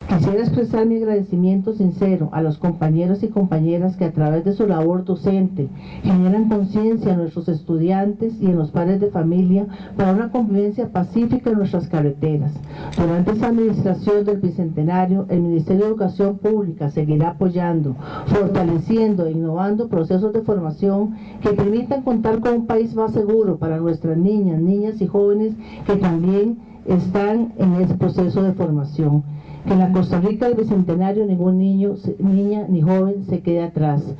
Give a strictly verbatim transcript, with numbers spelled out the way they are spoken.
Quisiera expresar mi agradecimiento sincero a los compañeros y compañeras que a través de su labor docente generan conciencia en nuestros estudiantes y en los padres de familia para una convivencia pacífica en nuestras carreteras. Durante esta administración del Bicentenario, el Ministerio de Educación Pública seguirá apoyando, fortaleciendo e innovando procesos de formación que permitan contar con un país más seguro para nuestras niñas, niñas y jóvenes que también están en ese proceso de formación. Que en la Costa Rica del Bicentenario ningún niño, niña ni joven se quede atrás.